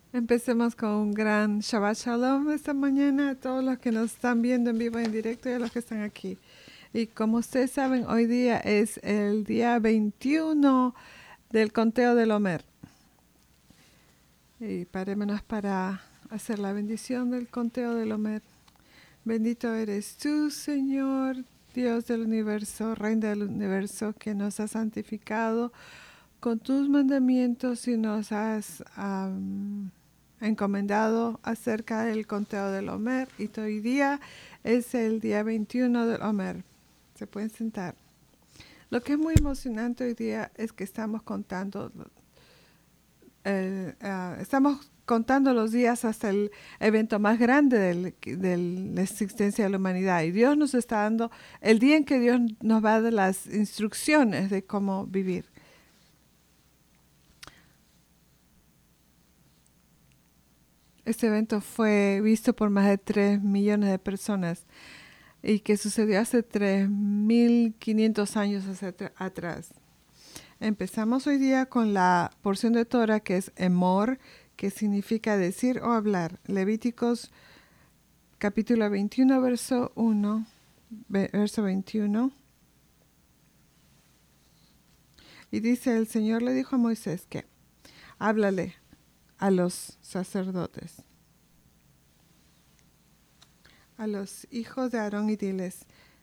Empecemos con un gran Shabbat Shalom esta mañana a todos los que nos están viendo en vivo y en directo y a los que están aquí. Y como ustedes saben, hoy día es el día 21 del conteo del Omer. Y parémonos para hacer la bendición del conteo del Omer. Bendito eres tú, Señor, Dios del universo, Reina del universo, que nos has santificado con tus mandamientos y nos has encomendado acerca del conteo del Omer. Y hoy día es el día 21 del Omer. Se pueden sentar. Lo que es muy emocionante hoy día es que estamos contando los días hasta el evento más grande de la existencia de la humanidad. Y Dios nos está dando el día en que Dios nos va a dar las instrucciones de cómo vivir. Este evento fue visto por más de 3 millones de personas y que sucedió hace 3.500 años atrás. Empezamos hoy día con la porción de Torah que es Emor, que significa decir o hablar. Levíticos capítulo 21, verso 1, verso 21. Y dice, el Señor le dijo a Moisés que háblale a los sacerdotes, a los hijos de Aarón y diles,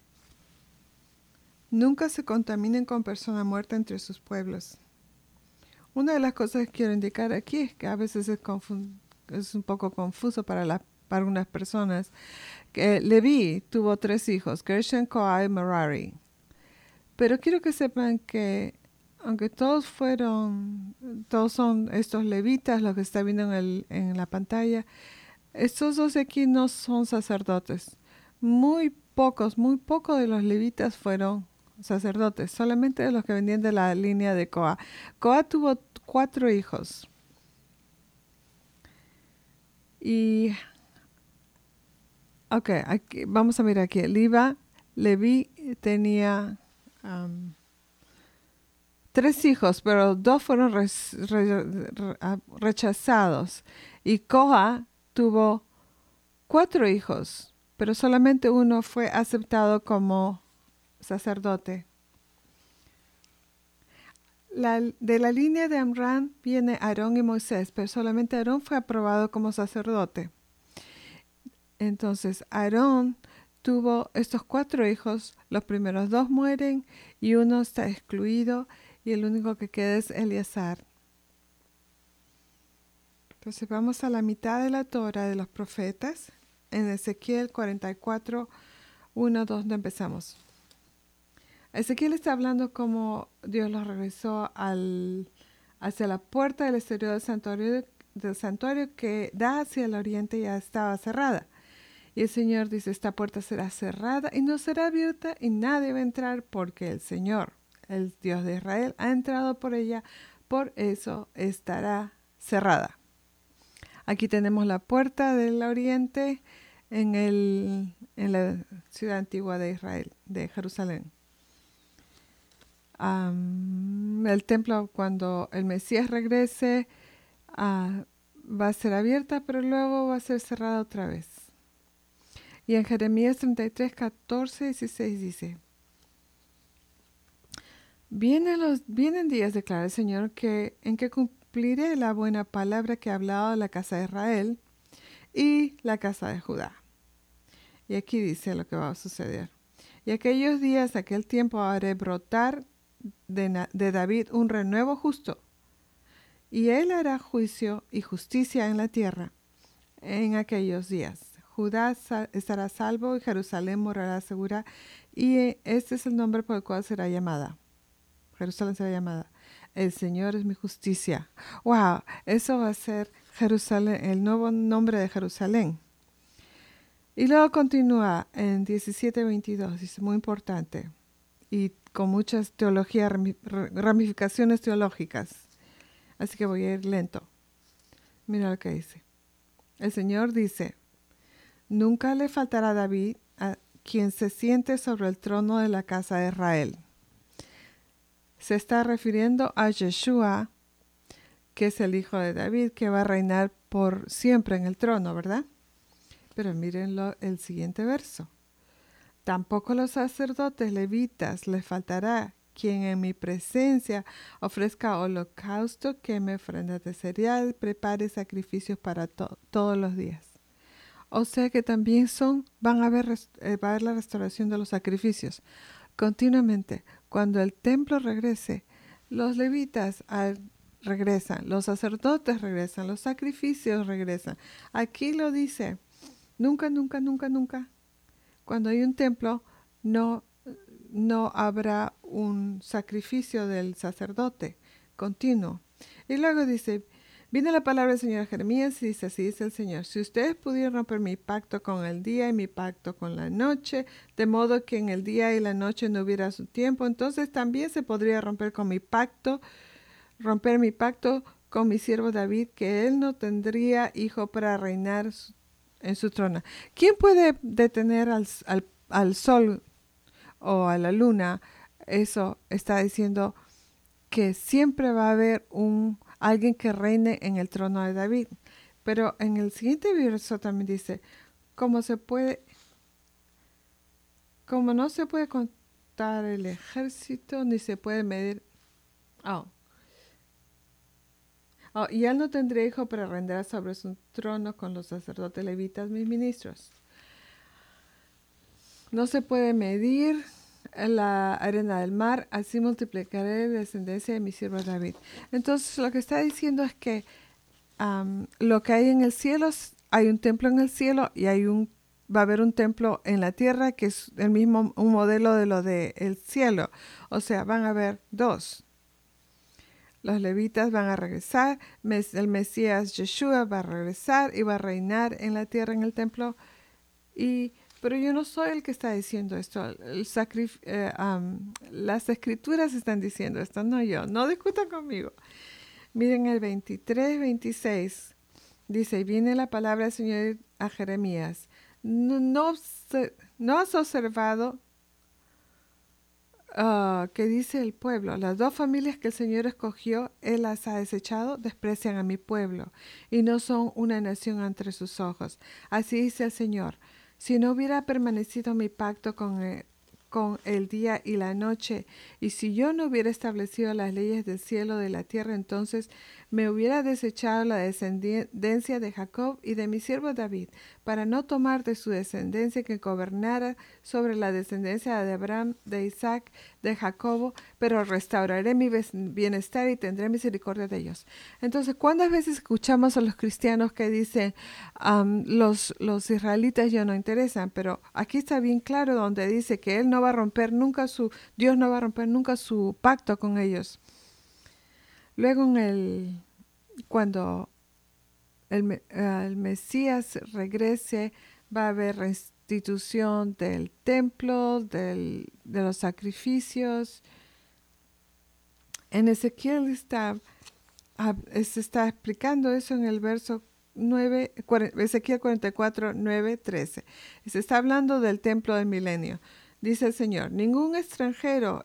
nunca se contaminen con persona muerta entre sus pueblos. Una de las cosas que quiero indicar aquí es que a veces es un poco confuso para algunas personas. Que Leví tuvo 3 hijos, Gershon, Koa y Merari. Pero quiero que sepan que aunque todos son estos levitas, los que está viendo en la pantalla, estos dos de aquí no son sacerdotes. Muy pocos de los levitas fueron sacerdotes, solamente de los que venían de la línea de Coa. Coa tuvo 4 hijos. Y, ok, aquí, vamos a mirar aquí. Leví tenía 3 hijos, pero 2 fueron rechazados. Y Coa tuvo 4 hijos, pero solamente uno fue aceptado como sacerdote. De la línea de Amram viene Aarón y Moisés, pero solamente Aarón fue aprobado como sacerdote. Entonces Aarón tuvo estos 4 hijos, los primeros 2 mueren y uno está excluido y el único que queda es Eleazar. Entonces vamos a la mitad de la Torah de los profetas, en Ezequiel 44, 1, donde empezamos. Ezequiel está hablando como Dios los regresó hacia la puerta del exterior del santuario que da hacia el oriente ya estaba cerrada. Y el Señor dice, esta puerta será cerrada y no será abierta y nadie va a entrar porque el Señor, el Dios de Israel, ha entrado por ella, por eso estará cerrada. Aquí tenemos la puerta del oriente en la ciudad antigua de Israel, de Jerusalén. El templo, cuando el Mesías regrese, va a ser abierta, pero luego va a ser cerrada otra vez. Y en Jeremías 33, 14, 16 dice, vienen días, declara el Señor, en que cumpliré la buena palabra que he hablado a la casa de Israel y la casa de Judá. Y aquí dice lo que va a suceder. Y aquellos días, aquel tiempo, haré brotar de David un renuevo justo, y él hará juicio y justicia en la tierra en aquellos días. Judá estará salvo y Jerusalén morará segura, y este es el nombre por el cual será llamada. Jerusalén será llamada. El Señor es mi justicia. ¡Wow! Eso va a ser Jerusalén, el nuevo nombre de Jerusalén. Y luego continúa en 17:22, dice, muy importante, y con muchas ramificaciones teológicas. Así que voy a ir lento. Mira lo que dice. El Señor dice, nunca le faltará a David a quien se siente sobre el trono de la casa de Israel. Se está refiriendo a Yeshua, que es el hijo de David, que va a reinar por siempre en el trono, ¿verdad? Pero mírenlo el siguiente verso. Tampoco los sacerdotes levitas les faltará quien en mi presencia ofrezca holocausto, queme ofrendas de cereal, prepare sacrificios para todos los días. O sea que también va a haber la restauración de los sacrificios. Continuamente, cuando el templo regrese, los levitas regresan, los sacerdotes regresan, los sacrificios regresan. Aquí lo dice, nunca, nunca, nunca, nunca. Cuando hay un templo, no habrá un sacrificio del sacerdote continuo. Y luego dice, viene la palabra del Señor a Jeremías y dice, así dice el Señor, si ustedes pudieran romper mi pacto con el día y mi pacto con la noche, de modo que en el día y la noche no hubiera su tiempo, entonces también se podría romper mi pacto con mi siervo David, que él no tendría hijo para reinar en su trono. ¿Quién puede detener al sol o a la luna? Eso está diciendo que siempre va a haber alguien que reine en el trono de David. Pero en el siguiente verso también dice, como no se puede contar el ejército, ni se puede medir. Y él no tendría hijo para reinar sobre su trono con los sacerdotes levitas, mis ministros. No se puede medir la arena del mar, así multiplicaré la descendencia de mi siervo David. Entonces lo que está diciendo es que lo que hay en el cielo, hay un templo en el cielo y va a haber un templo en la tierra que es un modelo de lo del cielo. O sea, van a haber dos. Los levitas van a regresar, el Mesías Yeshua va a regresar y va a reinar en la tierra, en el templo. Pero yo no soy el que está diciendo esto. Las escrituras están diciendo esto, no yo. No discutan conmigo. Miren el 23, 26. Dice, y viene la palabra del Señor a Jeremías. ¿No has observado que dice el pueblo? Las dos familias que el Señor escogió, Él las ha desechado, desprecian a mi pueblo y no son una nación ante sus ojos. Así dice el Señor. Si no hubiera permanecido mi pacto con el día y la noche, y si yo no hubiera establecido las leyes del cielo y de la tierra, entonces me hubiera desechado la descendencia de Jacob y de mi siervo David, para no tomar de su descendencia que gobernara sobre la descendencia de Abraham, de Isaac, de Jacobo, pero restauraré mi bienestar y tendré misericordia de ellos. Entonces, ¿cuántas veces escuchamos a los cristianos que dicen, los israelitas ya no interesan? Pero aquí está bien claro donde dice que Dios no va a romper nunca su pacto con ellos. Luego cuando el Mesías regrese, va a haber restitución del templo, de los sacrificios. En Ezequiel se está explicando eso en el verso 9, Ezequiel 44, 9, 13. Se está hablando del templo del milenio. Dice el Señor, ningún extranjero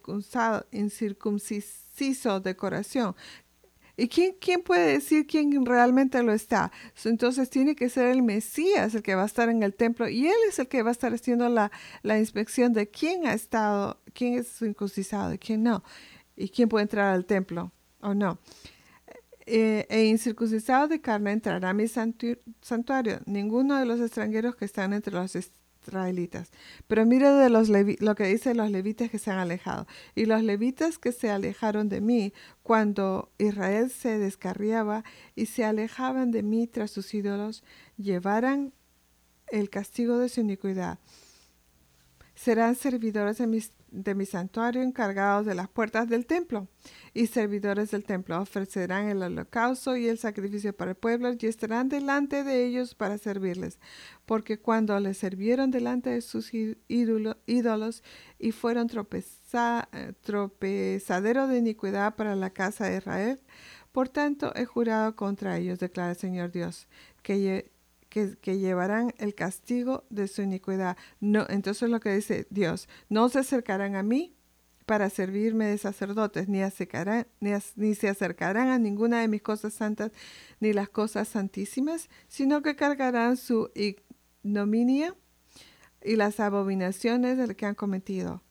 incircunciso de corazón. ¿Y quién puede decir quién realmente lo está? Entonces tiene que ser el Mesías el que va a estar en el templo y él es el que va a estar haciendo la inspección de quién es circuncisado y quién no, y quién puede entrar al templo o no. Incircuncisado de carne entrará a mi santuario, ninguno de los extranjeros que están entre los israelitas. Pero mira lo que dice los levitas que se han alejado. Y los levitas que se alejaron de mí cuando Israel se descarriaba y se alejaban de mí tras sus ídolos, llevarán el castigo de su iniquidad. Serán servidores de mi santuario, encargados de las puertas del templo, y servidores del templo ofrecerán el holocausto y el sacrificio para el pueblo y estarán delante de ellos para servirles, porque cuando les sirvieron delante de sus ídolos y fueron tropezadero de iniquidad para la casa de Israel, por tanto he jurado contra ellos, declara el Señor Dios, que llevarán el castigo de su iniquidad. No, entonces lo que dice Dios, no se acercarán a mí para servirme de sacerdotes, ni se acercarán a ninguna de mis cosas santas, ni las cosas santísimas, sino que cargarán su ignominia y las abominaciones del que han cometido.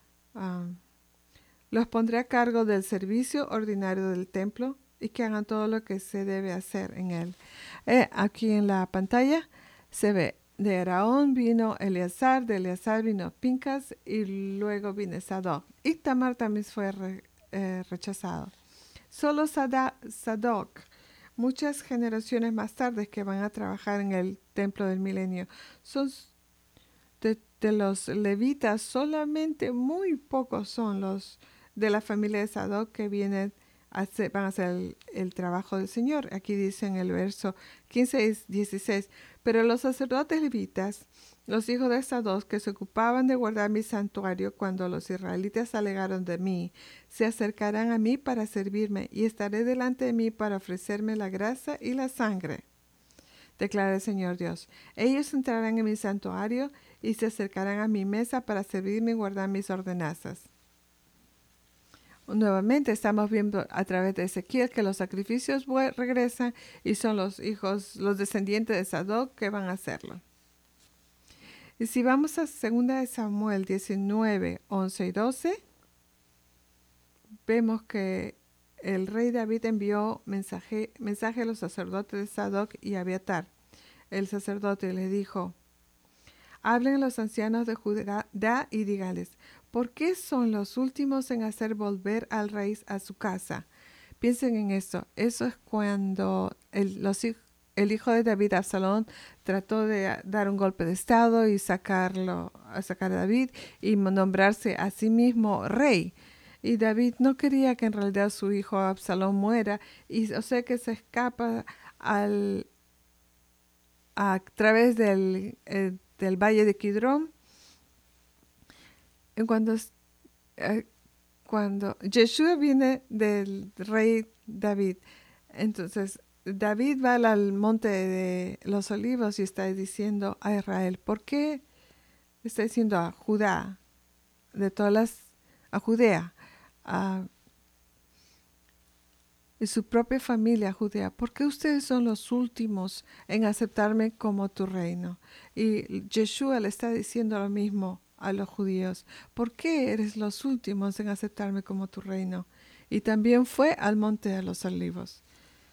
Los pondré a cargo del servicio ordinario del templo y que hagan todo lo que se debe hacer en él. Aquí en la pantalla se ve, de Aarón vino Eleazar, de Eleazar vino Pincas y luego vino Sadoc. Y Tamar también fue rechazado. Solo Sadoc, muchas generaciones más tarde que van a trabajar en el templo del milenio, son de los levitas, solamente muy pocos son los de la familia de Sadoc que van a hacer el trabajo del Señor. Aquí dice en el verso 15 y 16, pero los sacerdotes levitas, los hijos de Sadoc, que se ocupaban de guardar mi santuario cuando los israelitas alegaron de mí, se acercarán a mí para servirme y estaré delante de mí para ofrecerme la grasa y la sangre, declara el Señor Dios. Ellos entrarán en mi santuario y se acercarán a mi mesa para servirme y guardar mis ordenanzas. Nuevamente estamos viendo a través de Ezequiel que los sacrificios regresan y son los los descendientes de Sadoc que van a hacerlo. Y si vamos a 2 Samuel 19, 11 y 12, vemos que el rey David envió mensaje a los sacerdotes de Sadoc y Abiatar. El sacerdote le dijo: hablen a los ancianos de Judá y díganles, ¿por qué son los últimos en hacer volver al rey a su casa? Piensen en esto. Eso es cuando el hijo de David, Absalón, trató de dar un golpe de estado y sacar a David y nombrarse a sí mismo rey. Y David no quería que en realidad su hijo Absalón muera, y o sea que se escapa a través del valle de Kidrón. Y cuando Yeshua viene del rey David, entonces David va al monte de los olivos y está diciendo a Israel, ¿por qué está diciendo a Judá, a Judea, y su propia familia judea, ¿por qué ustedes son los últimos en aceptarme como tu reino? Y Yeshua le está diciendo lo mismo a los judíos, ¿por qué eres los últimos en aceptarme como tu reino? Y también fue al monte de los olivos.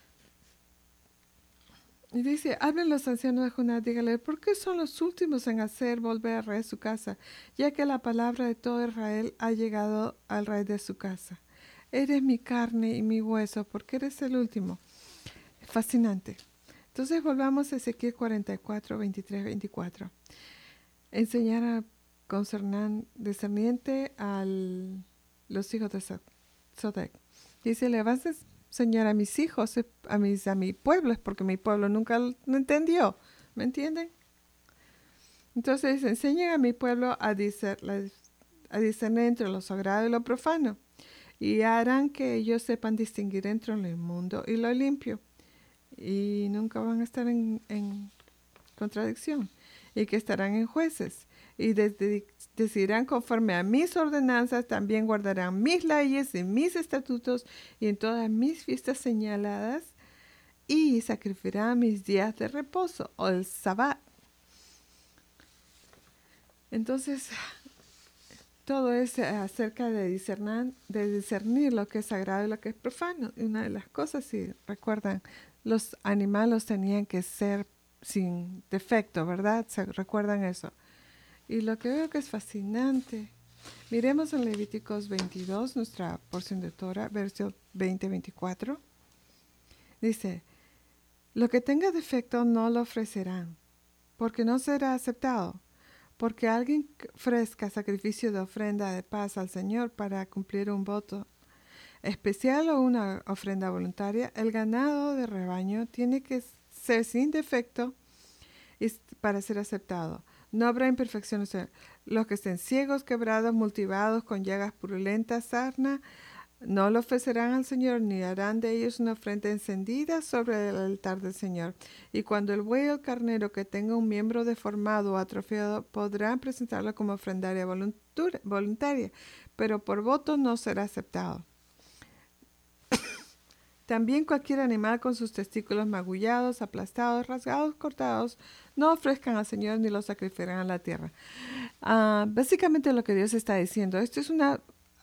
Y dice, hablen los ancianos de Judá, dígale, ¿por qué son los últimos en hacer volver al rey a su casa? Ya que la palabra de todo Israel ha llegado al rey de su casa. Eres mi carne y mi hueso, porque eres el último. Fascinante. Entonces volvamos a Ezequiel 44, 23, 24. Enseñar a discerniente a los hijos de Sodec. Dice, le vas a enseñar a mis hijos, a mi pueblo, porque mi pueblo nunca lo entendió. ¿Me entienden? Entonces enseñen a mi pueblo a discernir entre lo sagrado y lo profano, y harán que ellos sepan distinguir entre lo inmundo y lo limpio, y nunca van a estar en contradicción, y que estarán en jueces, y decidirán conforme a mis ordenanzas, también guardarán mis leyes y mis estatutos, y en todas mis fiestas señaladas, y sacrificarán mis días de reposo, o el sabbat. Entonces, todo es acerca de discernir lo que es sagrado y lo que es profano. Y una de las cosas, si recuerdan, los animales tenían que ser sin defecto, ¿verdad? ¿Se recuerdan eso? Y lo que veo que es fascinante, miremos en Levíticos 22, nuestra porción de Torah, verso 20-24. Dice, lo que tenga defecto no lo ofrecerán, porque no será aceptado. Porque alguien ofrezca sacrificio de ofrenda de paz al Señor para cumplir un voto especial o una ofrenda voluntaria, el ganado de rebaño tiene que ser sin defecto para ser aceptado. No habrá imperfecciones. Los que estén ciegos, quebrados, multivados, con llagas purulentas, sarna, no lo ofrecerán al Señor, ni harán de ellos una ofrenda encendida sobre el altar del Señor. Y cuando el buey o el carnero que tenga un miembro deformado o atrofiado, podrán presentarlo como ofrendaria voluntaria, pero por voto no será aceptado. También cualquier animal con sus testículos magullados, aplastados, rasgados, cortados, no ofrezcan al Señor ni lo sacrificarán a la tierra. Básicamente lo que Dios está diciendo, esto es una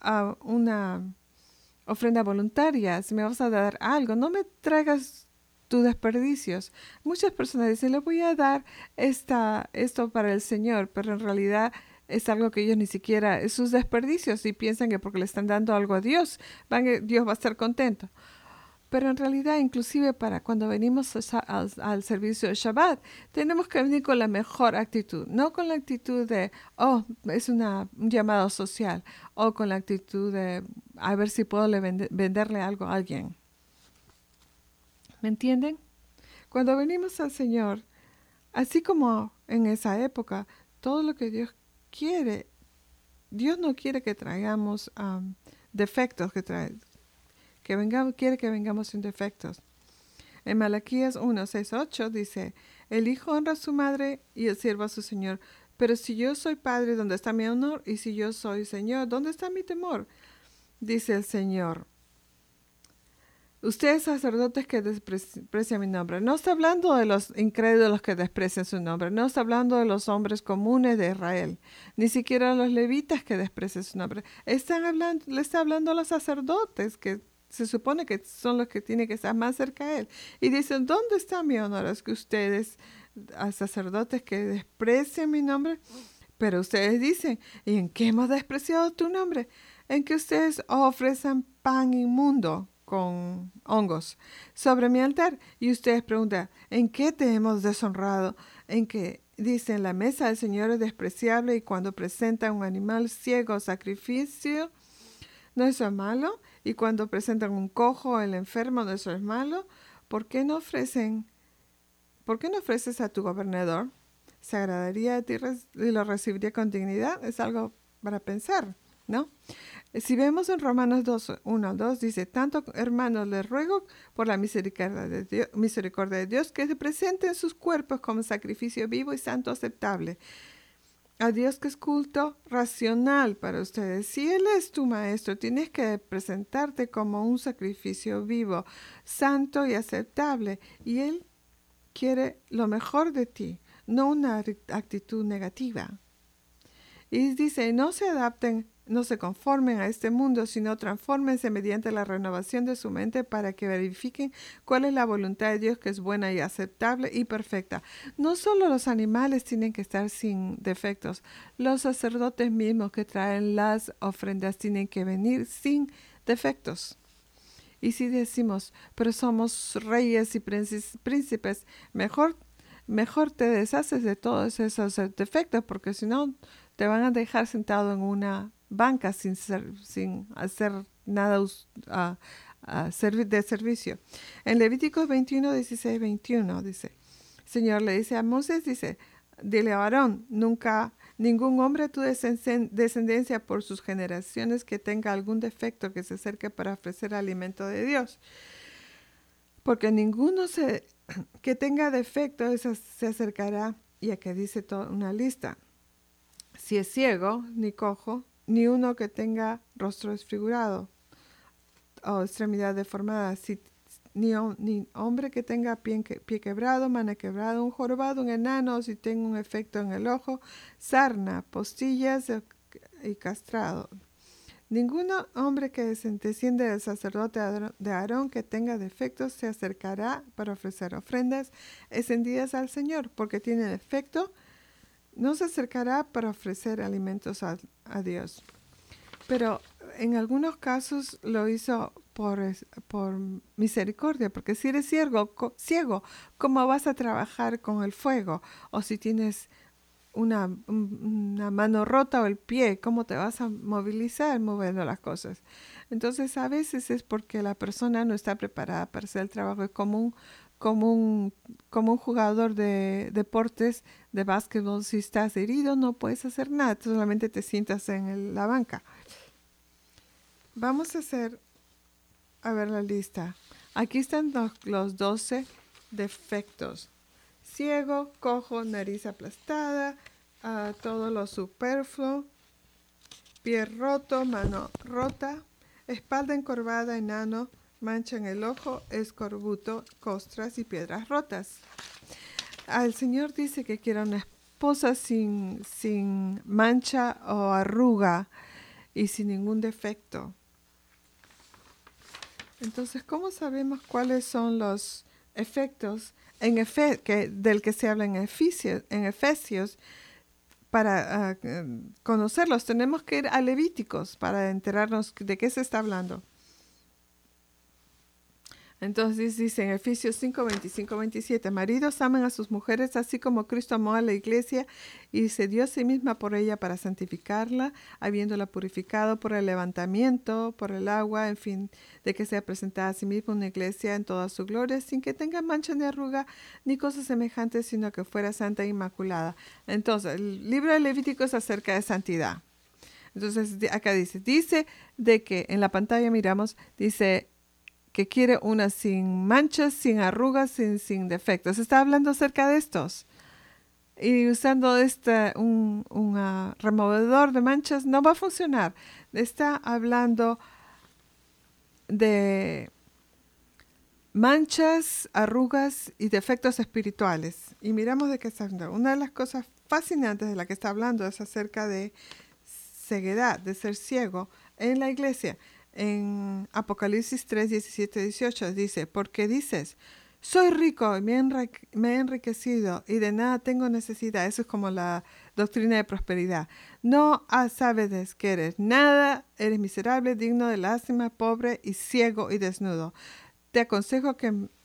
ofrenda voluntaria. Si me vas a dar algo, no me traigas tus desperdicios. Muchas personas dicen, le voy a dar esto para el Señor, pero en realidad es algo que ellos ni siquiera, es sus desperdicios, y piensan que porque le están dando algo a Dios, Dios va a estar contento. Pero en realidad, inclusive para cuando venimos al servicio de Shabbat, tenemos que venir con la mejor actitud, no con la actitud de, es un llamado social, o con la actitud de, a ver si puedo venderle algo a alguien. ¿Me entienden? Cuando venimos al Señor, así como en esa época, todo lo que Dios quiere, Dios no quiere que traigamos defectos, quiere que vengamos sin defectos. En Malaquías 1:6-8 dice, el hijo honra a su madre y el siervo a su señor. Pero si yo soy padre, ¿dónde está mi honor? Y si yo soy señor, ¿dónde está mi temor? Dice el Señor. Ustedes sacerdotes que desprecian mi nombre. No está hablando de los incrédulos que desprecian su nombre. No está hablando de los hombres comunes de Israel. Ni siquiera los levitas que desprecian su nombre. Le está hablando a los sacerdotes que se supone que son los que tienen que estar más cerca a él. Y dicen, ¿dónde está mi honor? Es que ustedes, sacerdotes que desprecian mi nombre, pero ustedes dicen, ¿y en qué hemos despreciado tu nombre? En que ustedes ofrecen pan inmundo con hongos sobre mi altar. Y ustedes preguntan, ¿en qué te hemos deshonrado? En que dicen, la mesa del Señor es despreciable, y cuando presentan un animal ciego sacrificio, ¿no eso es malo? Y cuando presentan un cojo, el enfermo, ¿no eso es malo? ¿Por qué no ofreces a tu gobernador? ¿Se agradaría a ti y lo recibiría con dignidad? Es algo para pensar, ¿no? Si vemos en Romanos 2:1-2, dice, tanto hermanos les ruego por la misericordia de Dios, que se presenten sus cuerpos como sacrificio vivo y santo aceptable a Dios, que es culto racional para ustedes. Si Él es tu maestro, tienes que presentarte como un sacrificio vivo, santo y aceptable. Y Él quiere lo mejor de ti, no una actitud negativa. Y dice, no se conformen a este mundo, sino transfórmense mediante la renovación de su mente para que verifiquen cuál es la voluntad de Dios, que es buena y aceptable y perfecta. No solo los animales tienen que estar sin defectos, los sacerdotes mismos que traen las ofrendas tienen que venir sin defectos. Y si decimos, pero somos reyes y príncipes, mejor te deshaces de todos esos defectos, porque si no te van a dejar sentado en una banca sin hacer nada de servicio. En Levíticos 21:16-21 dice, Señor le dice a Moisés, dice, dile a Aarón, ningún hombre de tu descendencia por sus generaciones que tenga algún defecto que se acerque para ofrecer alimento de Dios. Porque ninguno que tenga defecto se acercará, y aquí dice toda una lista. Si es ciego, ni cojo, ni uno que tenga rostro desfigurado o extremidad deformada, ni hombre que tenga pie quebrado, mano quebrado, un jorobado, un enano, si tenga un efecto en el ojo, sarna, postillas y castrado. Ningún hombre que desciende del sacerdote de Aarón que tenga defectos se acercará para ofrecer ofrendas encendidas al Señor, porque tiene defecto. No se acercará para ofrecer alimentos a Dios. Pero en algunos casos lo hizo por misericordia, porque si eres ciego, ¿cómo vas a trabajar con el fuego? O si tienes una mano rota o el pie, ¿cómo te vas a movilizar moviendo las cosas? Entonces a veces es porque la persona no está preparada para hacer el trabajo. Es como un jugador de deportes de básquetbol. Si estás herido no puedes hacer nada, solamente te sientas en la banca. Vamos a ver la lista. Aquí están los 12 defectos. Ciego, cojo, nariz aplastada, todo lo superfluo, pie roto, mano rota, espalda encorvada, enano, mancha en el ojo, escorbuto, costras y piedras rotas. El Señor dice que quiere una esposa sin mancha o arruga y sin ningún defecto. Entonces, ¿cómo sabemos cuáles son los efectos del que se habla en Efesios? Para conocerlos tenemos que ir a Levíticos para enterarnos de qué se está hablando. Entonces dice en Efesios 5, 25, 27, maridos amen a sus mujeres así como Cristo amó a la iglesia y se dio a sí misma por ella para santificarla, habiéndola purificado por el levantamiento, por el agua, en fin, de que sea presentada a sí misma una iglesia en toda su gloria, sin que tenga mancha ni arruga ni cosas semejantes, sino que fuera santa e inmaculada. Entonces, el libro de Levítico es acerca de santidad. Entonces, acá dice de que en la pantalla miramos, dice que quiere una sin manchas, sin arrugas, sin defectos. Está hablando acerca de estos. Y usando un removedor de manchas no va a funcionar. Está hablando de manchas, arrugas y defectos espirituales. Y miramos de qué está hablando. Una de las cosas fascinantes de la que está hablando es acerca de ceguedad, de ser ciego en la iglesia. En Apocalipsis 3, 17, 18 dice, porque dices, soy rico y me he enriquecido y de nada tengo necesidad. Eso es como la doctrina de prosperidad. No sabes que eres nada, eres miserable, digno de lástima, pobre y ciego y desnudo. Te aconsejo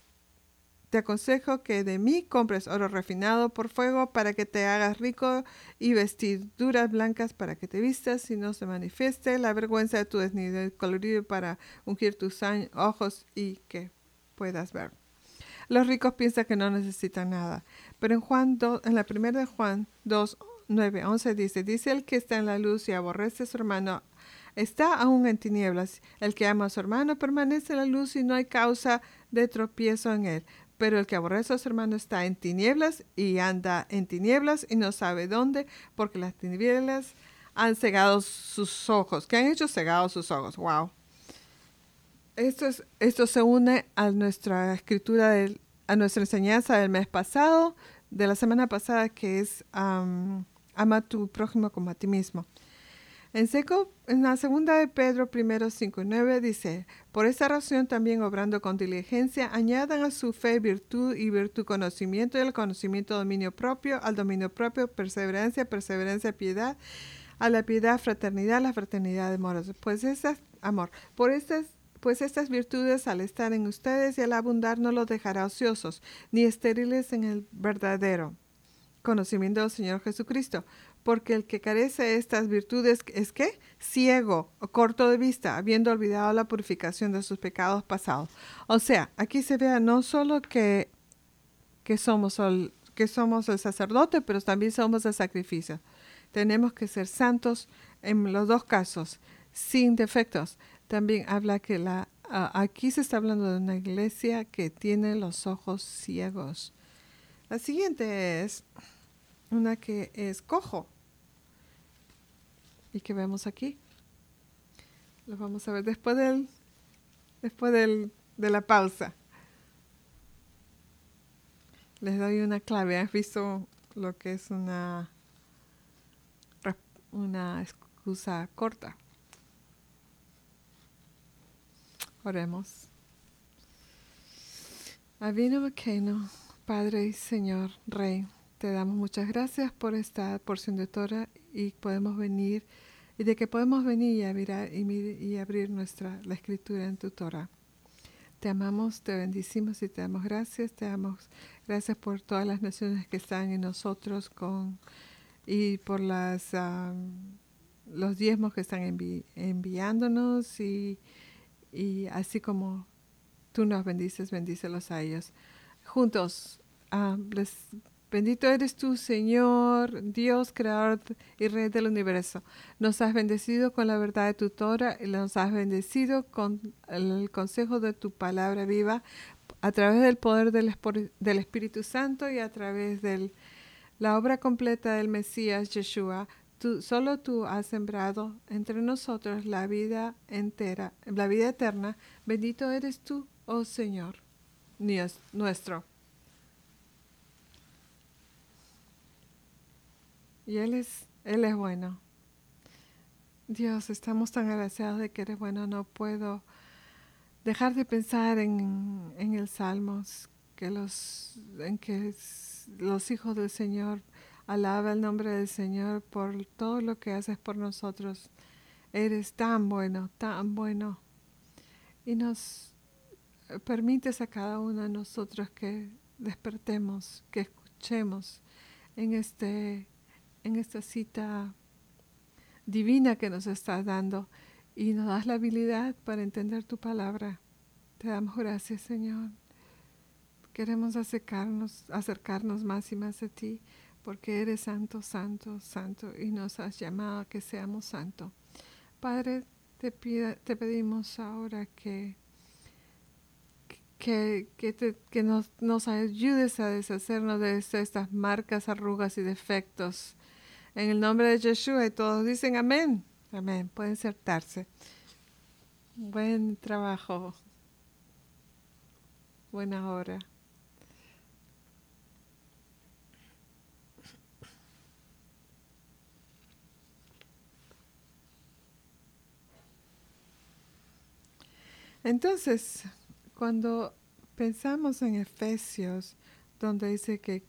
que de mí compres oro refinado por fuego para que te hagas rico y vestiduras blancas para que te vistas y no se manifieste la vergüenza de tu desnudez, colorido para ungir tus ojos y que puedas ver. Los ricos piensan que no necesitan nada, pero en la primera de Juan 2, 9, 11 dice el que está en la luz y aborrece a su hermano está aún en tinieblas. El que ama a su hermano permanece en la luz y no hay causa de tropiezo en él. Pero el que aborrece a su hermano está en tinieblas y anda en tinieblas y no sabe dónde, porque las tinieblas han cegado sus ojos. ¿Qué han hecho? Cegado sus ojos. Wow. Esto se une a nuestra escritura, a nuestra enseñanza del mes pasado, de la semana pasada, que es ama a tu prójimo como a ti mismo. En la segunda de Pedro 1, 5 y 9 dice, por esta razón también obrando con diligencia, añadan a su fe virtud y virtud conocimiento y al conocimiento dominio propio, al dominio propio perseverancia, perseverancia piedad, a la piedad fraternidad, la fraternidad amor. Pues estas virtudes al estar en ustedes y al abundar no los dejará ociosos, ni estériles en el verdadero conocimiento del Señor Jesucristo. Porque el que carece de estas virtudes es ¿qué? Ciego o corto de vista, habiendo olvidado la purificación de sus pecados pasados. O sea, aquí se vea no solo que somos el sacerdote, pero también somos el sacrificio. Tenemos que ser santos en los dos casos, sin defectos. También habla que aquí se está hablando de una iglesia que tiene los ojos ciegos. La siguiente es una que es cojo y que vemos aquí. Lo vamos a ver después de la pausa. Les doy una clave. ¿Has visto lo que es una excusa corta? Oremos. Avino Mequeno, Padre y Señor, Rey, te damos muchas gracias por esta porción de Torah y podemos venir y de que podemos venir y abrir la escritura en tu Torah. Te amamos, te bendecimos y te damos gracias. Te damos gracias por todas las naciones que están en nosotros y por los diezmos que están enviándonos y así como tú nos bendices, bendícelos a ellos. Juntos, bendito eres tú, Señor, Dios, Creador y Rey del universo. Nos has bendecido con la verdad de tu Torah y nos has bendecido con el consejo de tu palabra viva a través del poder del Espíritu Santo y a través de la obra completa del Mesías, Yeshua, Solo tú has sembrado entre nosotros la vida entera, la vida eterna. Bendito eres tú, oh Señor, Dios nuestro. Y Él es bueno. Dios, estamos tan agradecidos de que eres bueno. No puedo dejar de pensar en el Salmos, en que los hijos del Señor alaba el nombre del Señor por todo lo que haces por nosotros. Eres tan bueno, tan bueno. Y nos permites a cada uno de nosotros que despertemos, que escuchemos en, en esta cita divina que nos estás dando y nos das la habilidad para entender tu palabra. Te damos gracias, Señor. Queremos acercarnos más y más a ti, porque eres santo, santo, santo, y nos has llamado a que seamos santos. Padre, te pedimos ahora que nos ayudes a deshacernos de estas marcas, arrugas y defectos. En el nombre de Yeshua, y todos dicen amén. Amén. Pueden sentarse. Buen trabajo. Buena hora. Entonces, cuando pensamos en Efesios, donde dice que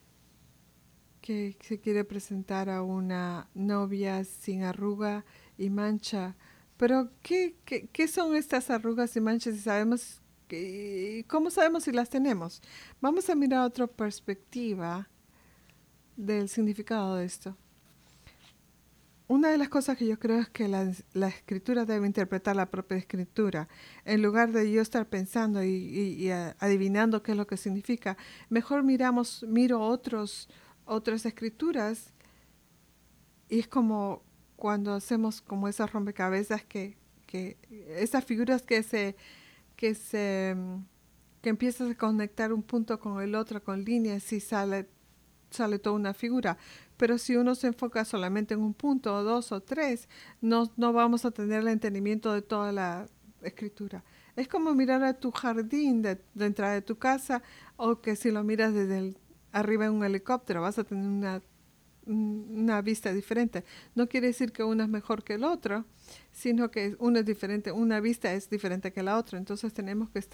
se quiere presentar a una novia sin arruga y mancha, pero ¿qué son estas arrugas y manchas? Y sabemos ¿cómo sabemos si las tenemos? Vamos a mirar otra perspectiva del significado de esto. Una de las cosas que yo creo es que la escritura debe interpretar la propia escritura. En lugar de yo estar pensando y adivinando qué es lo que significa, mejor miro otras escrituras, y es como cuando hacemos como esas rompecabezas que esas figuras que empiezas a conectar un punto con el otro con líneas y sale toda una figura. Pero si uno se enfoca solamente en un punto, o dos, o tres, no vamos a tener el entendimiento de toda la escritura. Es como mirar a tu jardín de entrada de tu casa, o que si lo miras desde arriba en un helicóptero, vas a tener una vista diferente. No quiere decir que uno es mejor que el otro, sino que uno es diferente, una vista es diferente que la otra. Entonces tenemos que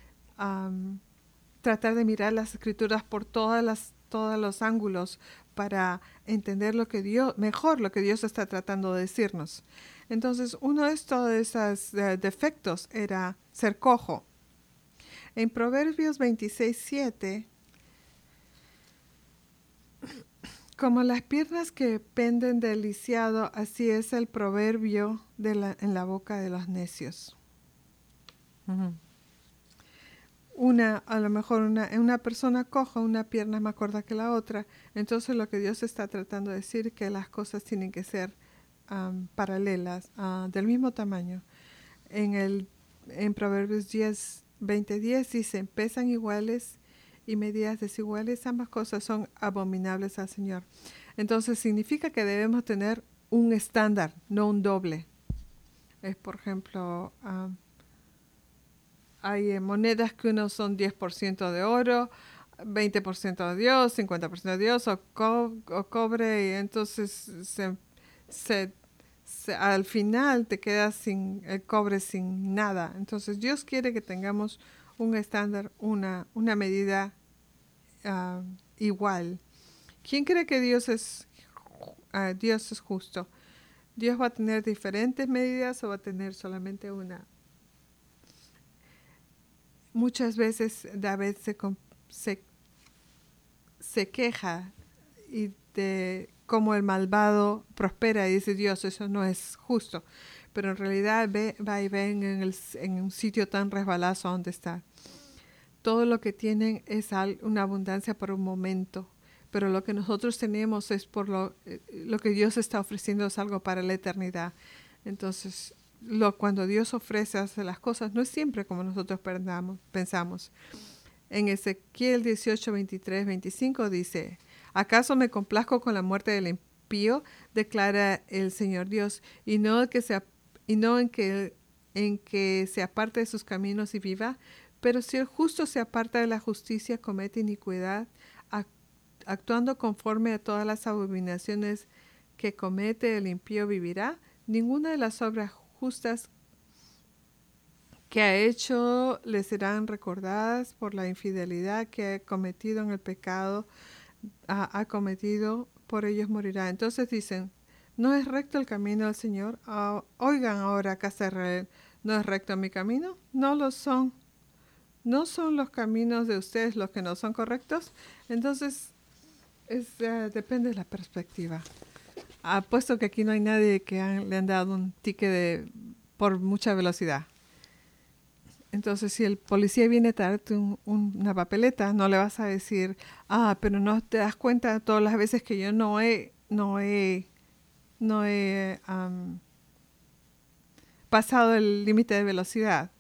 tratar de mirar las escrituras por todos los ángulos para entender lo que Dios está tratando de decirnos. Entonces, uno de esos defectos era ser cojo. En Proverbios 26:7, como las piernas que penden del lisiado, así es el proverbio en la boca de los necios. Uh-huh. A lo mejor una persona coja, una pierna es más corta que la otra. Entonces lo que Dios está tratando de decir es que las cosas tienen que ser paralelas, del mismo tamaño. En Proverbios 20:10 dice, pesan iguales y medidas desiguales, ambas cosas son abominables al Señor. Entonces significa que debemos tener un estándar, no un doble. Es, por ejemplo, hay monedas que uno son 10% de oro, 20% de Dios, 50% de Dios o cobre, y entonces al final te quedas sin el cobre, sin nada. Entonces Dios quiere que tengamos un estándar, una medida igual. ¿Quién cree que Dios es justo? ¿Dios va a tener diferentes medidas o va a tener solamente una? Muchas veces David se queja de cómo el malvado prospera y dice, Dios, eso no es justo. Pero en realidad va y ven en un sitio tan resbalazo donde está. Todo lo que tienen es una abundancia por un momento, pero lo que nosotros tenemos es por lo que Dios está ofreciendo, es algo para la eternidad. Entonces, cuando Dios hace las cosas, no es siempre como nosotros pensamos. En Ezequiel 18:23-25 dice, ¿acaso me complazco con la muerte impío, declara el Señor Dios, y no en que se aparte de sus caminos y viva. Pero si el justo se aparta de la justicia, comete iniquidad, actuando conforme a todas las abominaciones que comete el impío vivirá. Ninguna de las obras justas que ha hecho le serán recordadas. Por la infidelidad que ha cometido en el pecado, ha cometido, por ellos morirá. Entonces dicen, ¿no es recto el camino del Señor? Oigan ahora, casa de Israel, ¿no es recto mi camino? No lo son. ¿No son los caminos de ustedes los que no son correctos? Entonces, depende de la perspectiva. Apuesto que aquí no hay nadie que le han dado un ticket por mucha velocidad. Entonces, si el policía viene a darte una papeleta, no le vas a decir, pero no te das cuenta de todas las veces que yo no he pasado el límite de velocidad.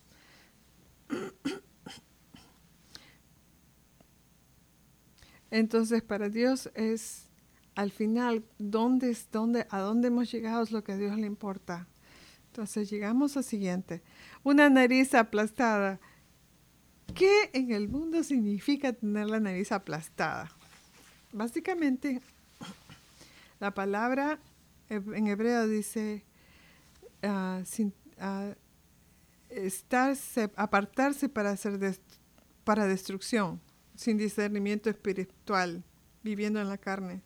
Entonces, para Dios es, al final, a dónde hemos llegado es lo que a Dios le importa. Entonces, llegamos al siguiente. Una nariz aplastada. ¿Qué en el mundo significa tener la nariz aplastada? Básicamente, la palabra en hebreo dice apartarse para destrucción, sin discernimiento espiritual, viviendo en la carne.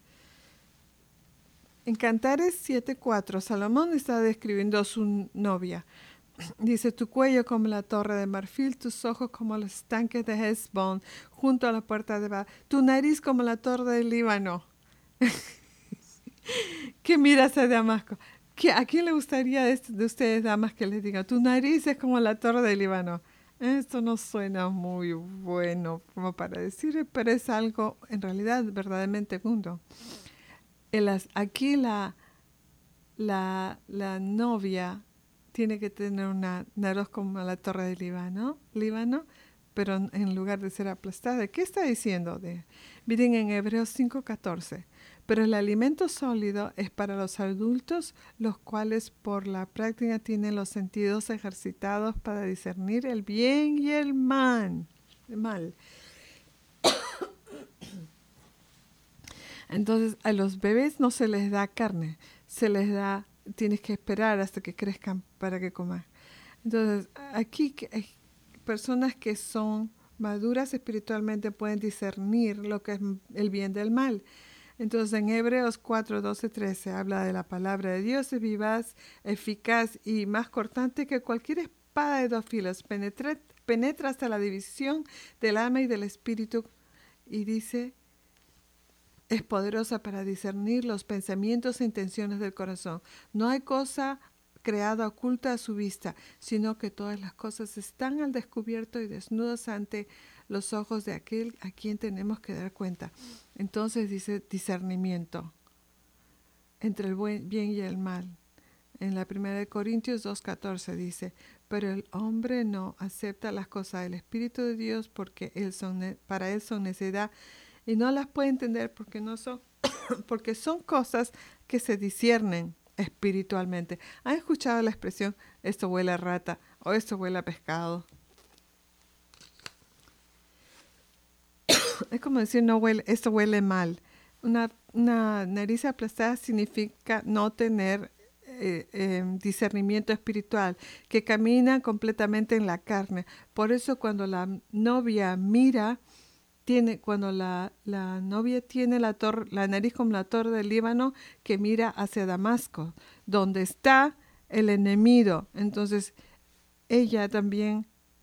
En Cantares 7:4, Salomón está describiendo a su novia. Dice, tu cuello como la torre de marfil, tus ojos como los estanques de Hesbón, junto a la puerta de Ba, tu nariz como la torre del Líbano. ¿Qué miras a Damasco? ¿A quién le gustaría de ustedes, damas, que les diga, tu nariz es como la torre del Líbano? Esto no suena muy bueno como para decir, pero es algo en realidad verdaderamente mundo. Aquí la novia tiene que tener una nariz como la torre del Líbano, pero en lugar de ser aplastada. ¿Qué está diciendo? Miren en Hebreos 5:14. Pero el alimento sólido es para los adultos, los cuales por la práctica tienen los sentidos ejercitados para discernir el bien y el mal. Entonces, a los bebés no se les da carne, tienes que esperar hasta que crezcan para que coman. Entonces, aquí hay personas que son maduras espiritualmente pueden discernir lo que es el bien del mal. Entonces, en Hebreos 4:12-13 habla de la palabra de Dios, es vivaz, eficaz y más cortante que cualquier espada de dos filos. Penetra hasta la división del alma y del espíritu, y dice, es poderosa para discernir los pensamientos e intenciones del corazón. No hay cosa creada oculta a su vista, sino que todas las cosas están al descubierto y desnudas ante los ojos de aquel a quien tenemos que dar cuenta. Entonces dice discernimiento entre el bien y el mal. En la 1 Corintios 2:14 dice, pero el hombre no acepta las cosas del Espíritu de Dios porque para él son necedad y no las puede entender porque son cosas que se disciernen espiritualmente. ¿Han escuchado la expresión esto huele a rata o esto huele a pescado? Es como decir esto huele mal. Una nariz aplastada significa no tener discernimiento espiritual, que camina completamente en la carne. Por eso cuando la novia cuando la novia tiene la nariz como la torre del Líbano, que mira hacia Damasco, donde está el enemigo. Entonces, ella también,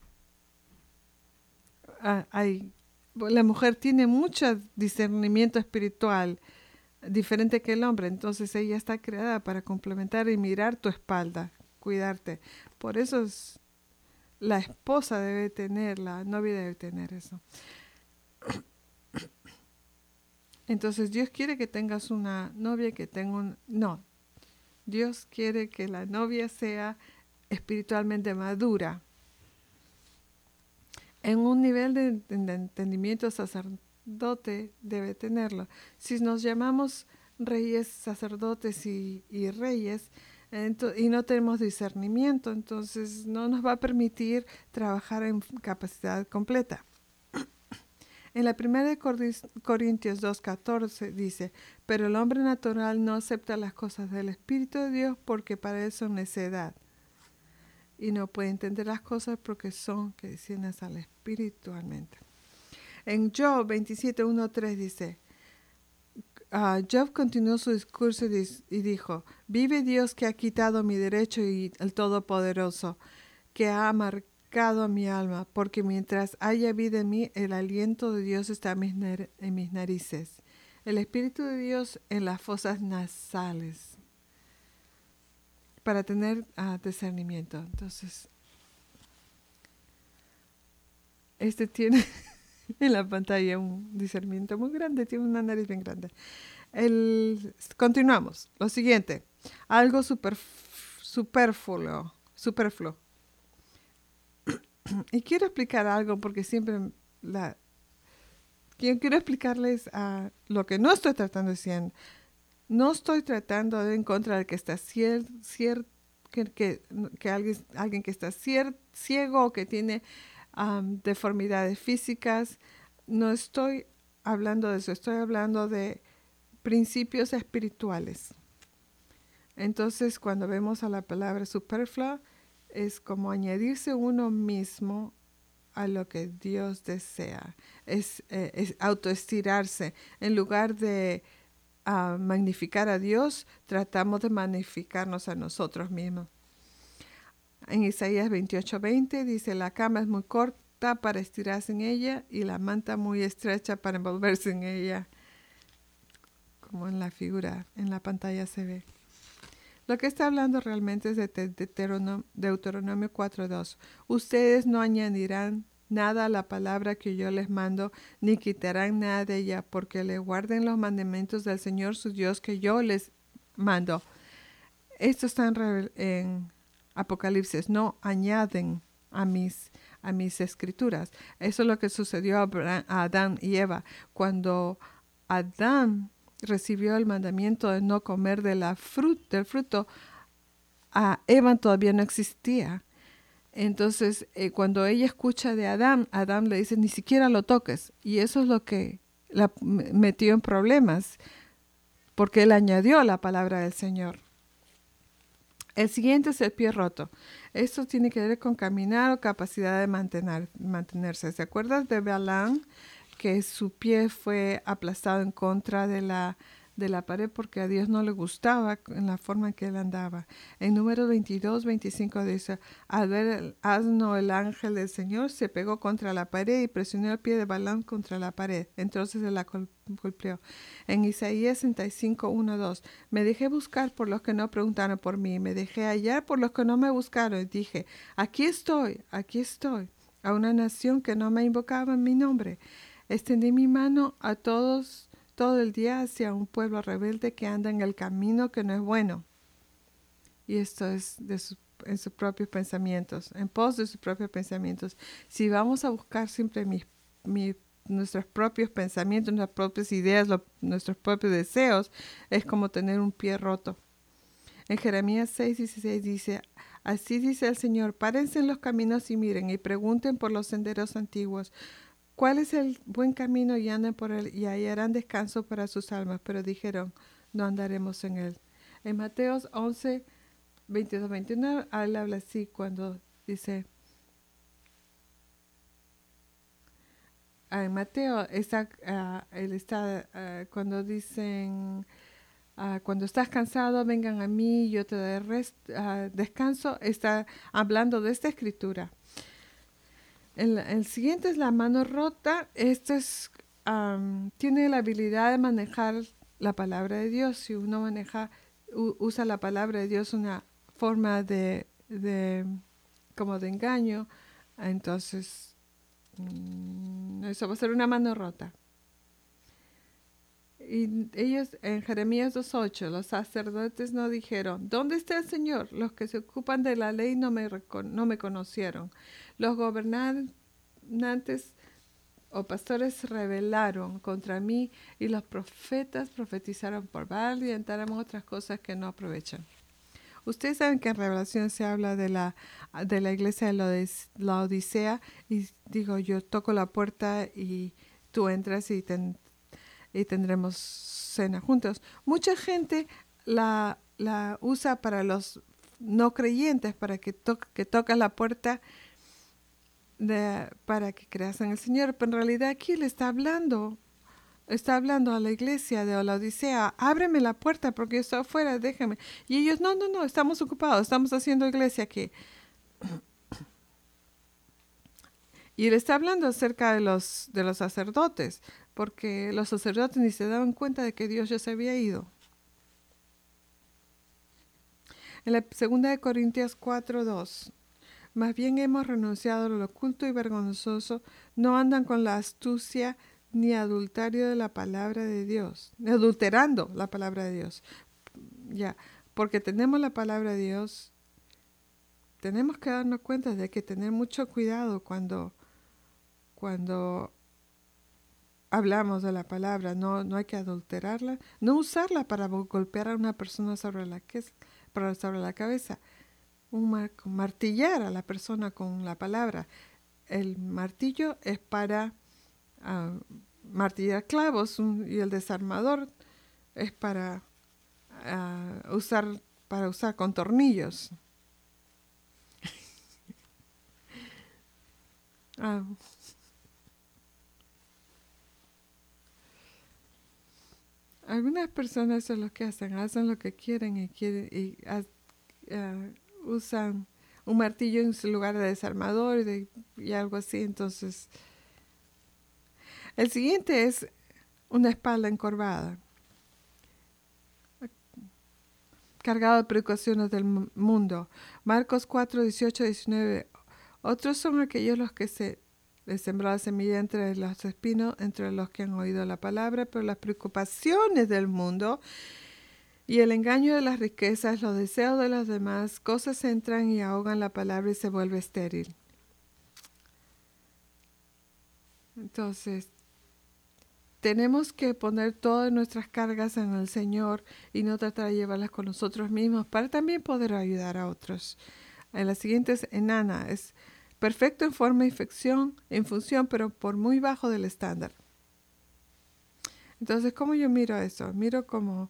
la mujer tiene mucho discernimiento espiritual, diferente que el hombre. Entonces, ella está creada para complementar y mirar tu espalda, cuidarte. Por eso la esposa debe tener, la novia debe tener eso. Entonces Dios quiere que tengas una novia que tenga No, Dios quiere que la novia sea espiritualmente madura. En un nivel de entendimiento sacerdote debe tenerlo. Si nos llamamos reyes, sacerdotes y reyes, y no tenemos discernimiento, entonces no nos va a permitir trabajar en capacidad completa. En la primera de Corintios 2:14 dice, pero el hombre natural no acepta las cosas del Espíritu de Dios porque para él son necedad. Y no puede entender las cosas porque son que descienden al espiritualmente. En Job 27:1-3 dice, Job continuó su discurso y dijo, vive Dios que ha quitado mi derecho y el Todopoderoso, que ha marcado mi alma, porque mientras haya vida en mí, el aliento de Dios está en mis narices, el Espíritu de Dios en las fosas nasales, para tener discernimiento. Entonces, tiene en la pantalla un discernimiento muy grande, tiene una nariz bien grande. Continuamos. Lo siguiente, algo superfluo. Y quiero explicar algo porque siempre quiero explicarles lo que no estoy tratando de decir. No estoy tratando de encontrar el que está que alguien que está ciego o que tiene deformidades físicas. No estoy hablando de eso, estoy hablando de principios espirituales. Entonces, cuando vemos a la palabra superflua, es como añadirse uno mismo a lo que Dios desea. Es autoestirarse. En lugar de magnificar a Dios, tratamos de magnificarnos a nosotros mismos. En Isaías 28:20 dice, la cama es muy corta para estirarse en ella y la manta muy estrecha para envolverse en ella. Como en la figura, en la pantalla se ve. Lo que está hablando realmente es de Deuteronomio 4:2. Ustedes no añadirán nada a la palabra que yo les mando, ni quitarán nada de ella, porque le guarden los mandamientos del Señor su Dios que yo les mando. Esto está en Apocalipsis. No añaden a mis escrituras. Eso es lo que sucedió a Adán y Eva. Cuando Adán recibió el mandamiento de no comer del fruto, Eva todavía no existía. Entonces, cuando ella escucha de Adán le dice, ni siquiera lo toques. Y eso es lo que la metió en problemas, porque él añadió la palabra del Señor. El siguiente es el pie roto. Esto tiene que ver con caminar o capacidad de mantenerse. ¿Se acuerdan de Balaam? Que su pie fue aplastado en contra de la pared porque a Dios no le gustaba en la forma en que él andaba. En Números 22-25 dice, al ver el asno, el ángel del Señor se pegó contra la pared y presionó el pie de Balaam contra la pared. Entonces se la golpeó. En Isaías 65:1-2, me dejé buscar por los que no preguntaron por mí, me dejé hallar por los que no me buscaron y dije, aquí estoy, a una nación que no me invocaba en mi nombre. Extendí mi mano a todos todo el día hacia un pueblo rebelde que anda en el camino que no es bueno. Y esto es en sus propios pensamientos, en pos de sus propios pensamientos. Si vamos a buscar siempre nuestros propios pensamientos, nuestras propias ideas, nuestros propios deseos, es como tener un pie roto. En Jeremías 6:16 dice, así dice el Señor, párense en los caminos y miren y pregunten por los senderos antiguos. ¿Cuál es el buen camino? Y anden por él y hallarán descanso para sus almas. Pero dijeron, no andaremos en él. En Mateos 11:22-21, él habla así cuando dice, en Mateo él está cuando dicen, cuando estás cansado, vengan a mí, yo te daré descanso. Está hablando de esta escritura. El siguiente es la mano rota. Tiene la habilidad de manejar la palabra de Dios. Si uno usa la palabra de Dios una forma como de engaño, entonces eso va a ser una mano rota. Y ellos en Jeremías 2:8, los sacerdotes no dijeron, ¿dónde está el Señor? Los que se ocupan de la ley no me conocieron. Los gobernantes o pastores se rebelaron contra mí y los profetas profetizaron por Baal y inventaron otras cosas que no aprovechan. Ustedes saben que en Revelación se habla de la iglesia de la Odisea y digo, yo toco la puerta y tú entras y tendremos cena juntos. Mucha gente la usa para los no creyentes, para que tocas la puerta para que creas en el Señor. Pero en realidad aquí le está hablando a la iglesia de la Odisea, ábreme la puerta porque yo estoy afuera, déjame. Y ellos, no, estamos ocupados, estamos haciendo iglesia aquí. Y él está hablando acerca de los sacerdotes, porque los sacerdotes ni se daban cuenta de que Dios ya se había ido. En la 2 Corintios 4:2, más bien hemos renunciado a lo oculto y vergonzoso, no andan con la astucia ni adulterio de la palabra de Dios, adulterando la palabra de Dios. Ya, porque tenemos la palabra de Dios, tenemos que darnos cuenta de que tener mucho cuidado cuando hablamos de la palabra, no hay que adulterarla, no usarla para golpear a una persona sobre la cabeza, martillar a la persona con la palabra. El martillo es para martillar clavos y el desarmador es para usar con tornillos. Algunas personas son los que hacen lo que quieren y usan un martillo en su lugar de desarmador y algo así. Entonces, el siguiente es una espalda encorvada, cargado de preocupaciones del mundo. Marcos 4, 18, 19. Otros son aquellos los que les sembró la semilla entre los espinos, entre los que han oído la palabra, pero las preocupaciones del mundo y el engaño de las riquezas, los deseos de los demás, cosas entran y ahogan la palabra y se vuelve estéril. Entonces, tenemos que poner todas nuestras cargas en el Señor y no tratar de llevarlas con nosotros mismos para también poder ayudar a otros. En la siguiente es enana, es perfecto en forma y función, pero por muy bajo del estándar. Entonces, ¿cómo yo miro eso? Miro como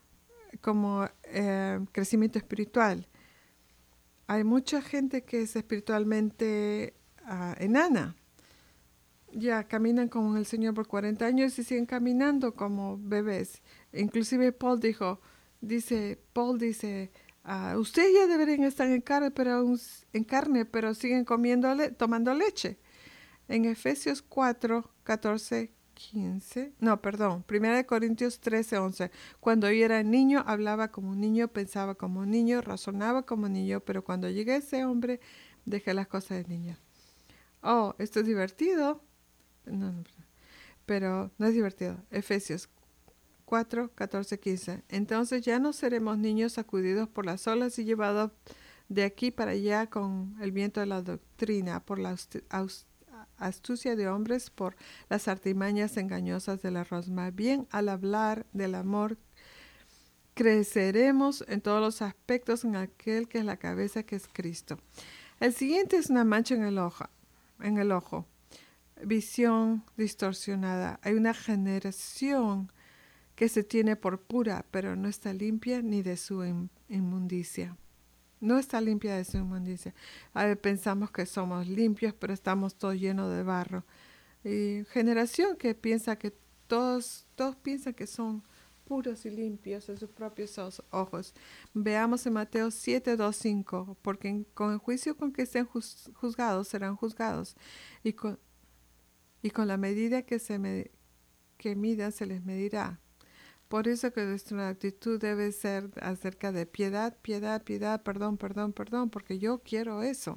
crecimiento espiritual. Hay mucha gente que es espiritualmente enana. Ya caminan con el Señor por 40 años y siguen caminando como bebés. Inclusive Paul dice, ustedes ya deberían estar en carne, pero siguen tomando leche. En Efesios 4, 14, 15, no, perdón, 1 Corintios 13, 11. Cuando yo era niño, hablaba como un niño, pensaba como un niño, razonaba como un niño, pero cuando llegué a ese hombre, dejé las cosas de niño. Oh, esto es divertido. No, pero no es divertido. Efesios 4, 14, 15. Entonces ya no seremos niños sacudidos por las olas y llevados de aquí para allá con el viento de la doctrina, por la astucia de hombres, por las artimañas engañosas del arroz. Más bien, al hablar del amor, creceremos en todos los aspectos en aquel que es la cabeza, que es Cristo. El siguiente es una mancha en el ojo. Visión distorsionada. Hay una generación que se tiene por pura, pero no está limpia ni de su inmundicia. No está limpia de su inmundicia. A ver, pensamos que somos limpios, pero estamos todos llenos de barro. Y generación que piensa que todos piensan que son puros y limpios en sus propios ojos. Veamos en Mateo 7, 2, 5. Porque con el juicio con que estén juzgados serán juzgados. Y con la medida que midan se les medirá. Por eso que nuestra actitud debe ser acerca de piedad, perdón, porque yo quiero eso.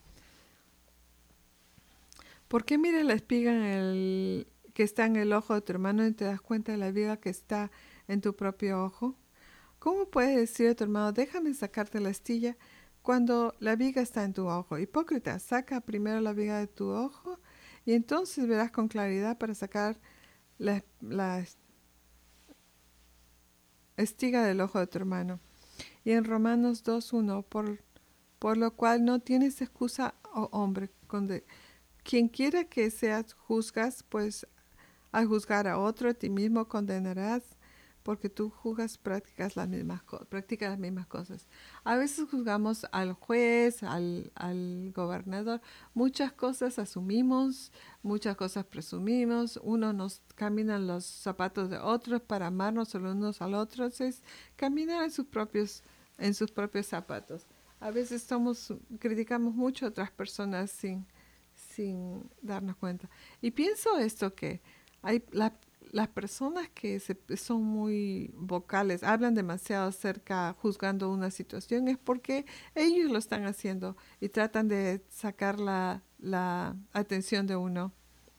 ¿Por qué miras la espiga que está en el ojo de tu hermano y te das cuenta de la viga que está en tu propio ojo? ¿Cómo puedes decir a tu hermano, déjame sacarte la astilla cuando la viga está en tu ojo? Hipócrita, saca primero la viga de tu ojo y entonces verás con claridad para sacar la estiga del ojo de tu hermano. Y en Romanos 2:1, por lo cual no tienes excusa, oh hombre, quien quiera que seas juzgas, pues al juzgar a otro, a ti mismo condenarás, porque tú practicas las mismas cosas. A veces juzgamos al juez, al gobernador, muchas cosas asumimos, muchas cosas presumimos, uno nos camina en los zapatos de otros para amarnos los unos al otro, es caminar en sus propios zapatos. A veces criticamos mucho a otras personas sin darnos cuenta. Y pienso esto que hay las personas que son muy vocales, hablan demasiado acerca, juzgando una situación, es porque ellos lo están haciendo y tratan de sacar la atención de uno.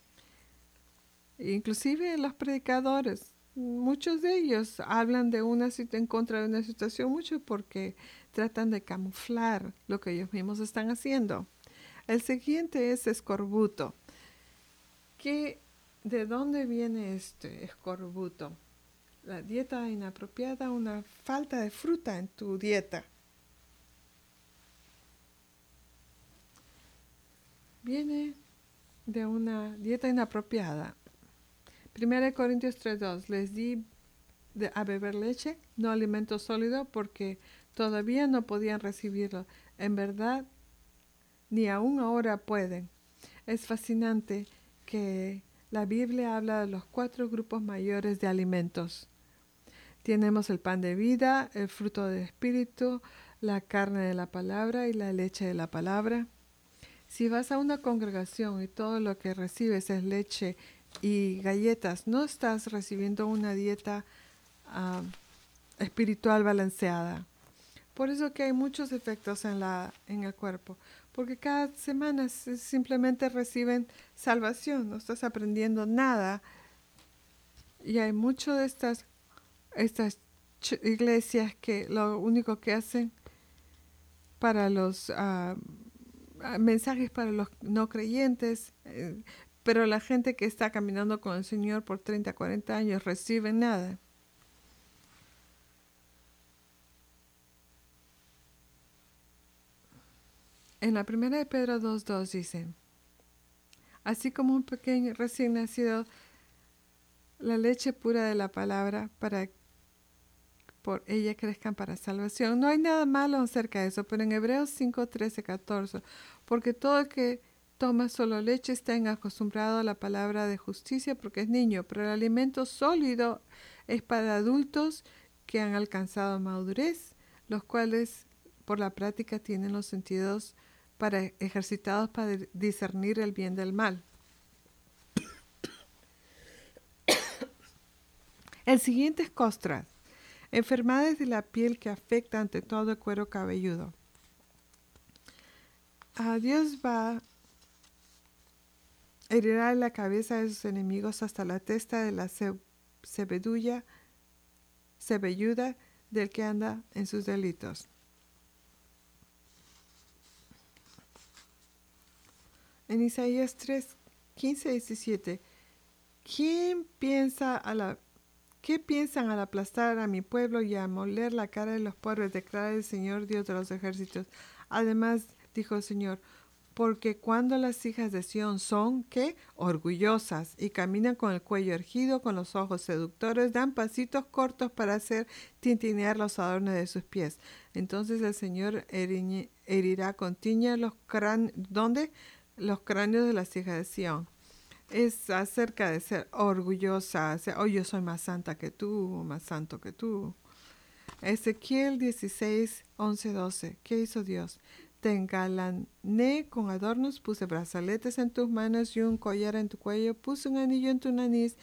Inclusive los predicadores, muchos de ellos hablan en contra de una situación mucho porque tratan de camuflar lo que ellos mismos están haciendo. El siguiente es escorbuto. ¿De dónde viene este escorbuto? La dieta inapropiada, una falta de fruta en tu dieta. Viene de una dieta inapropiada. 1 Corintios 3:2. Les di a beber leche, no alimento sólido, porque todavía no podían recibirlo. En verdad, ni aún ahora pueden. Es fascinante que la Biblia habla de los 4 grupos mayores de alimentos. Tenemos el pan de vida, el fruto del espíritu, la carne de la palabra y la leche de la palabra. Si vas a una congregación y todo lo que recibes es leche y galletas, no estás recibiendo una dieta espiritual balanceada. Por eso que hay muchos efectos en el cuerpo, porque cada semana simplemente reciben salvación, no estás aprendiendo nada. Y hay mucho de estas iglesias que lo único que hacen para los mensajes para los no creyentes, pero la gente que está caminando con el Señor por 30, 40 años recibe nada. En la primera de Pedro 2:2 dice, así como un pequeño recién nacido, la leche pura de la palabra para por ella crezcan para salvación. No hay nada malo acerca de eso, pero en Hebreos 5, 13, 14, porque todo el que toma solo leche está acostumbrado a la palabra de justicia porque es niño, pero el alimento sólido es para adultos que han alcanzado madurez, los cuales por la práctica tienen los sentidos ejercitados para discernir el bien del mal. El siguiente es costras. Enfermedades de la piel que afectan ante todo el cuero cabelludo. Dios va a herir la cabeza de sus enemigos hasta la testa de la cebelluda del que anda en sus delitos. En Isaías 3, 15 y 17. ¿Qué piensan al aplastar a mi pueblo y a moler la cara de los pobres? Declara el Señor Dios de los ejércitos. Además, dijo el Señor, porque cuando las hijas de Sión son, ¿qué? Orgullosas y caminan con el cuello erguido, con los ojos seductores, dan pasitos cortos para hacer tintinear los adornos de sus pies. Entonces el Señor herirá con tiña los cráneos de las hijas de Sión. Es acerca de ser orgullosa, yo soy más santa que tú, más santo que tú. Ezequiel 16, 11, 12. ¿Qué hizo Dios? Te engalané con adornos, puse brazaletes en tus manos y un collar en tu cuello, puse un anillo en tu nariz,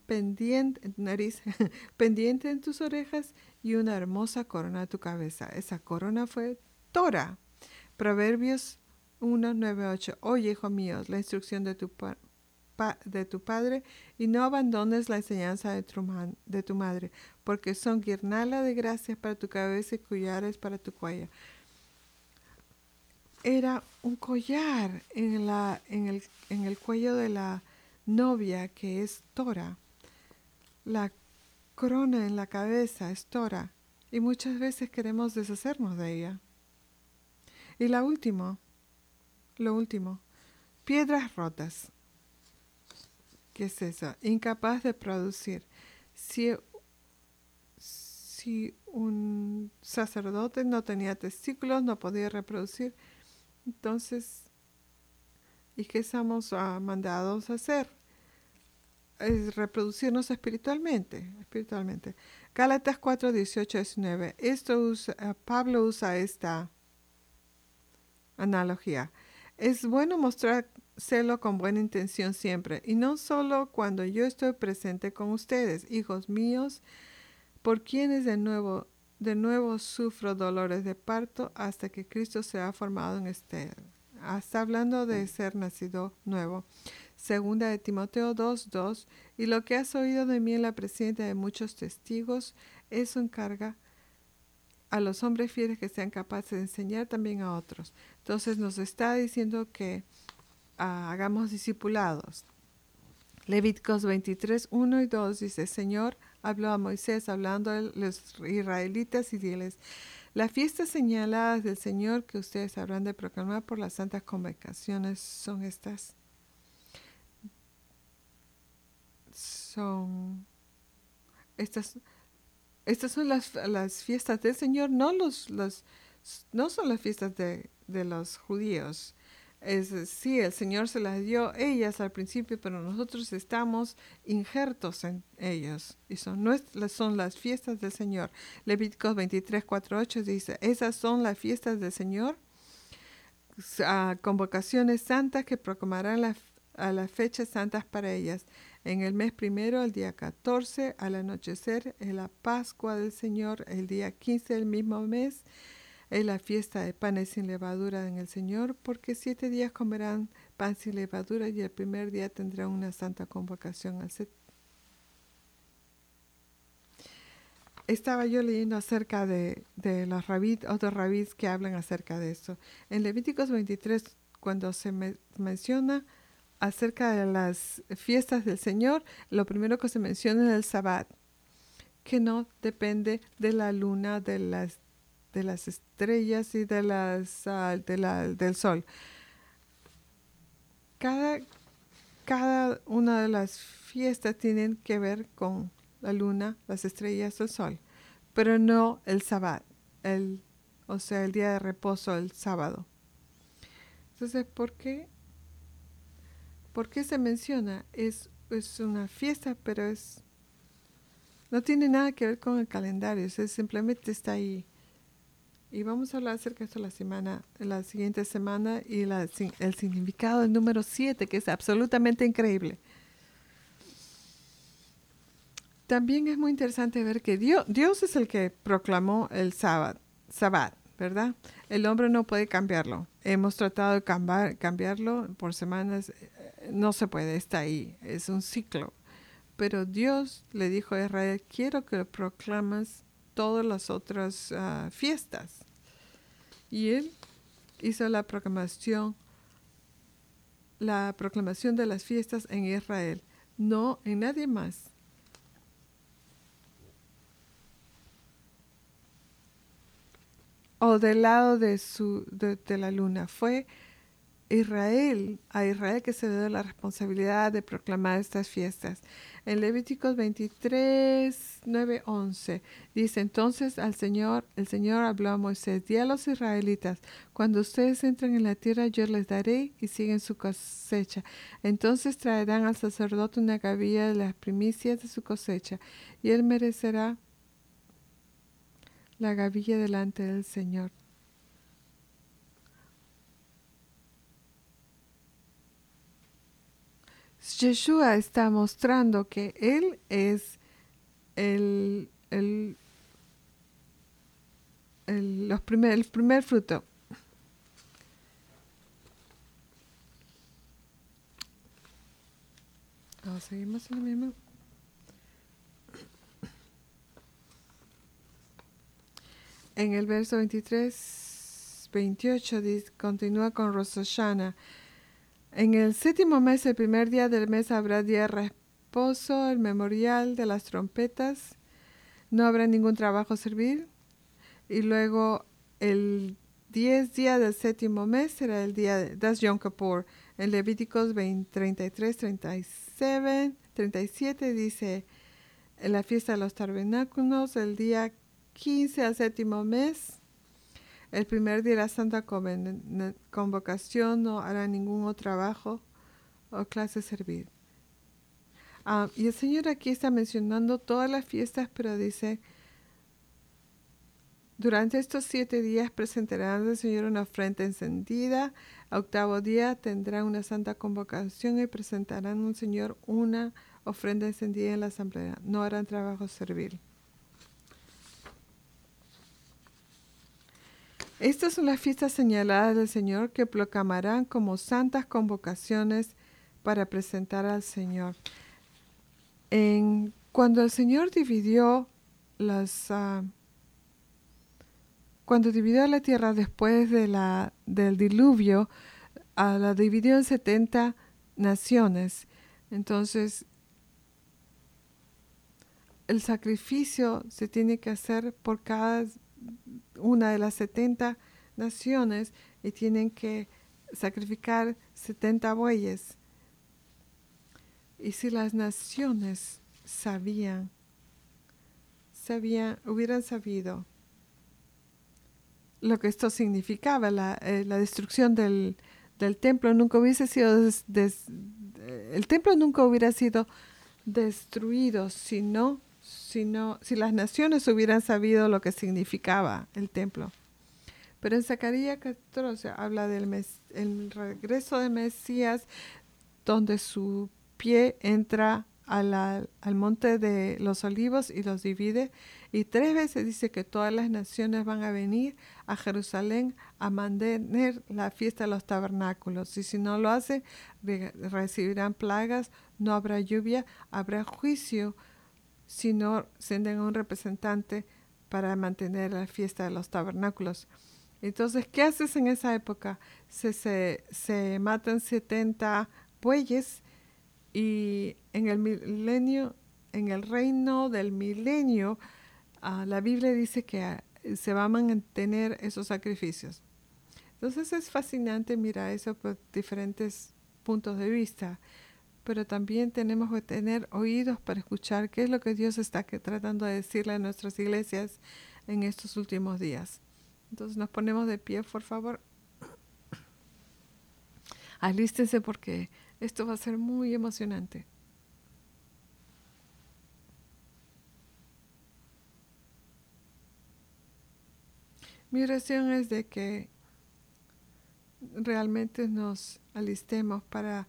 pendiente en tus orejas y una hermosa corona a tu cabeza. Esa corona fue Torah. Proverbios 1, 9, 8. Oye, hijo mío, la instrucción de tu padre y no abandones la enseñanza de tu madre, porque son guirnalda de gracias para tu cabeza y collares para tu cuello. era un collar en el cuello de la novia, que es Tora. La corona en la cabeza es Tora. Y muchas veces queremos deshacernos de ella. Y lo último, piedras rotas. ¿Qué es eso? Incapaz de producir. Si, si un sacerdote no tenía testículos, no podía reproducir, entonces, ¿y qué estamos mandados a hacer? Es reproducirnos espiritualmente. Gálatas 4, 18, 19. Pablo usa esta analogía. Es bueno mostrar celo con buena intención siempre, y no solo cuando yo estoy presente con ustedes, hijos míos, por quienes de nuevo sufro dolores de parto hasta que Cristo sea formado en usted. Está hablando de ser nacido nuevo. Segunda de Timoteo 2:2, y lo que has oído de mí en la presencia de muchos testigos, eso encarga a los hombres fieles que sean capaces de enseñar también a otros. Entonces nos está diciendo que hagamos discipulados. Levíticos 23, 1 y 2 dice: Señor habló a Moisés hablando a los israelitas y diles: las fiestas señaladas del Señor que ustedes habrán de proclamar por las santas convocaciones son estas. Estas son las fiestas del Señor, no son las fiestas de los judíos. Sí, el Señor se las dio ellas al principio, pero nosotros estamos injertos en ellos. Y son las fiestas del Señor. Levíticos 23, 4, 8 dice: esas son las fiestas del Señor, convocaciones santas que proclamarán a las fechas santas para ellas. En el mes primero, el día 14, al anochecer, es la Pascua del Señor. El día 15 del mismo mes es la fiesta de panes sin levadura en el Señor, porque 7 días comerán pan sin levadura y el primer día tendrán una santa convocación al set. Estaba yo leyendo acerca de los otros rabís que hablan acerca de eso. En Levíticos 23, cuando se menciona acerca de las fiestas del Señor, lo primero que se menciona es el Sabbat, que no depende de la luna, de las estrellas y del sol. Cada una de las fiestas tienen que ver con la luna, las estrellas, el sol, pero no el Sabbat, o sea, el día de reposo, el sábado. Entonces, ¿por qué se menciona? Es una fiesta, pero no tiene nada que ver con el calendario, simplemente está ahí. Y vamos a hablar acerca de esto la siguiente semana, y el significado del número 7, que es absolutamente increíble. También es muy interesante ver que Dios es el que proclamó el Sabbat, ¿verdad? El hombre no puede cambiarlo. Hemos tratado de cambiarlo por semanas. No se puede, está ahí. Es un ciclo. Pero Dios le dijo a Israel: quiero que proclames todas las otras fiestas. Y él hizo la proclamación de las fiestas en Israel, no en nadie más. O del lado de la luna. Fue a Israel que se le dio la responsabilidad de proclamar estas fiestas. En Levíticos 23, 9, 11 dice: entonces el Señor habló a Moisés: di a los israelitas, cuando ustedes entren en la tierra, yo les daré y siguen su cosecha. Entonces traerán al sacerdote una gavilla de las primicias de su cosecha, y él merecerá la gavilla delante del Señor. Yeshua está mostrando que Él es el primer fruto. Seguimos en lo mismo. En el verso 23, 28 continúa con Rosh Hashanah. En el 7º mes, el primer día del mes, habrá día de reposo, el memorial de las trompetas. No habrá ningún trabajo servil. Y luego el 10 día del 7º mes será el día de Das Yom Kippur. En Levíticos 33, 37 dice, en la fiesta de los tabernáculos, el día 15 al 7º mes, el primer día de la Santa Convocación, no hará ningún otro trabajo o clase servil. Y el Señor aquí está mencionando todas las fiestas, pero dice, durante estos 7 días presentarán al Señor una ofrenda encendida. Al 8º día tendrán una santa convocación y presentarán al Señor una ofrenda encendida en la asamblea. No harán trabajo servil. Estas son las fiestas señaladas del Señor que proclamarán como santas convocaciones para presentar al Señor. Cuando el Señor dividió cuando dividió la tierra después del diluvio, la dividió en 70 naciones. Entonces, el sacrificio se tiene que hacer por cada una de las 70 naciones y tienen que sacrificar 70 bueyes. Y si las naciones hubieran sabido lo que esto significaba, la destrucción del templo nunca hubiese sido el templo nunca hubiera sido destruido si las naciones hubieran sabido lo que significaba el templo. Pero en Zacarías 14 habla el regreso del Mesías, donde su pie entra al monte de los olivos y los divide, y 3 veces dice que todas las naciones van a venir a Jerusalén a mantener la fiesta de los tabernáculos, y si no lo hacen, recibirán plagas, no habrá lluvia, habrá juicio si no senden a un representante para mantener la fiesta de los tabernáculos. Entonces, ¿qué haces en esa época? Se matan 70 bueyes, y en el reino del milenio, la Biblia dice que se van a mantener esos sacrificios. Entonces es fascinante mirar eso por diferentes puntos de vista, pero también tenemos que tener oídos para escuchar qué es lo que Dios está tratando de decirle a nuestras iglesias en estos últimos días. Entonces nos ponemos de pie, por favor. Alístense porque esto va a ser muy emocionante. Mi oración es de que realmente nos alistemos para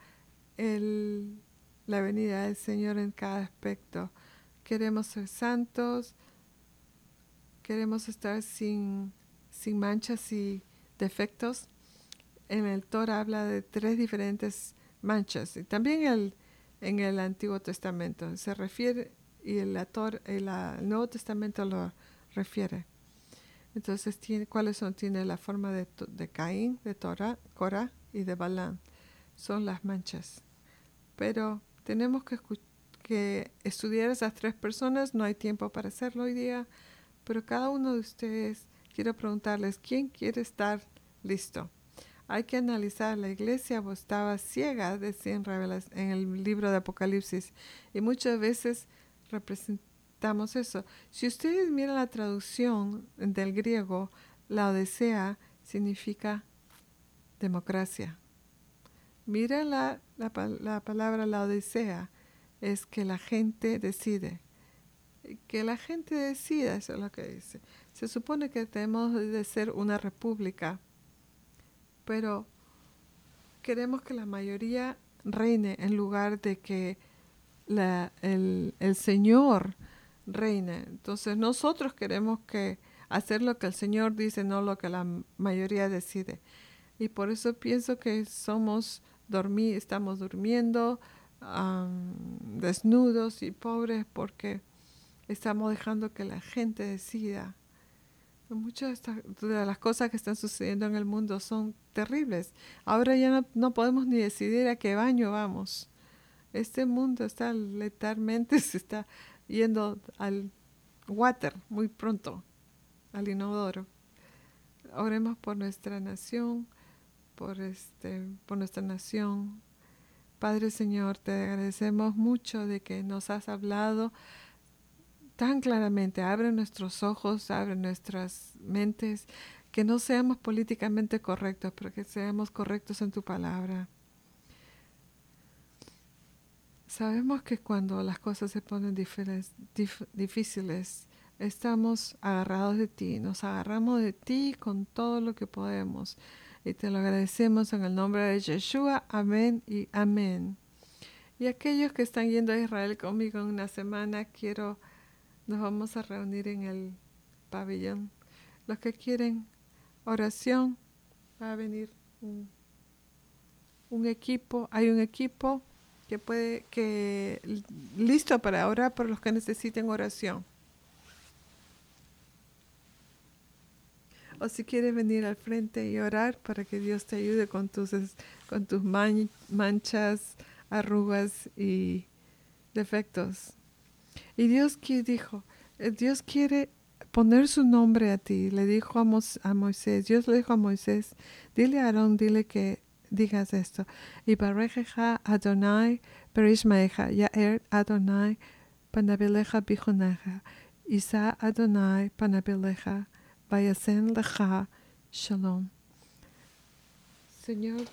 la venida del Señor en cada aspecto. Queremos ser santos, queremos estar sin manchas y defectos. En el Torah habla de 3 diferentes manchas, y también en el Antiguo Testamento se refiere, y el Nuevo Testamento lo refiere. Entonces, ¿cuáles son? Tiene la forma de Caín, de Corá y de Balán. Son las manchas. Pero tenemos que estudiar esas 3 personas. No hay tiempo para hacerlo hoy día, pero cada uno de ustedes, quiero preguntarles, ¿quién quiere estar listo? Hay que analizar, la iglesia estaba ciega, decía en el libro de Apocalipsis, y muchas veces representamos eso. Si ustedes miran la traducción del griego, Laodicea significa democracia. Mira la palabra Laodicea, es que la gente decide. Que la gente decida, eso es lo que dice. Se supone que tenemos de ser una república, pero queremos que la mayoría reine en lugar de que el Señor reine. Entonces nosotros queremos hacer lo que el Señor dice, no lo que la mayoría decide. Y por eso pienso que estamos durmiendo desnudos y pobres, porque estamos dejando que la gente decida. Muchas de las cosas que están sucediendo en el mundo son terribles. Ahora ya no podemos ni decidir a qué baño vamos. Este mundo está letalmente, se está yendo al water muy pronto, al inodoro. Oremos por nuestra nación, por nuestra nación. Padre Señor, te agradecemos mucho de que nos has hablado tan claramente. Abre nuestros ojos, abre nuestras mentes, que no seamos políticamente correctos, pero que seamos correctos en tu palabra. Sabemos que cuando las cosas se ponen difíciles, estamos agarrados de ti, nos agarramos de ti con todo lo que podemos. Y te lo agradecemos en el nombre de Yeshua. Amén y amén. Y aquellos que están yendo a Israel conmigo en una semana, nos vamos a reunir en el pabellón. Los que quieren oración, va a venir un equipo, hay un equipo listo para orar por los que necesiten oración. O si quieres venir al frente y orar para que Dios te ayude con tus manchas, arrugas y defectos. Y Dios dijo, Dios quiere poner su nombre a ti. Le dijo a Moisés, Dios le dijo a Moisés, dile a Aarón, dile que digas esto. Y Barejeja Adonai Perishmaeja, Yaer Adonai Panabeleja Bijoneja, Isa Adonai Panabeleja, Vayasen Leja Shalom. Señor,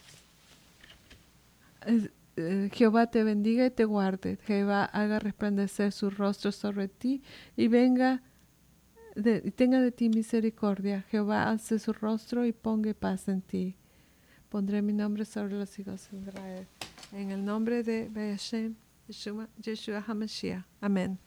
Jehová te bendiga y te guarde. Jehová haga resplandecer su rostro sobre ti y tenga de ti misericordia. Jehová alce su rostro y ponga paz en ti. Pondré mi nombre sobre los hijos de Israel. En el nombre de Yeshua HaMashiach. Amén.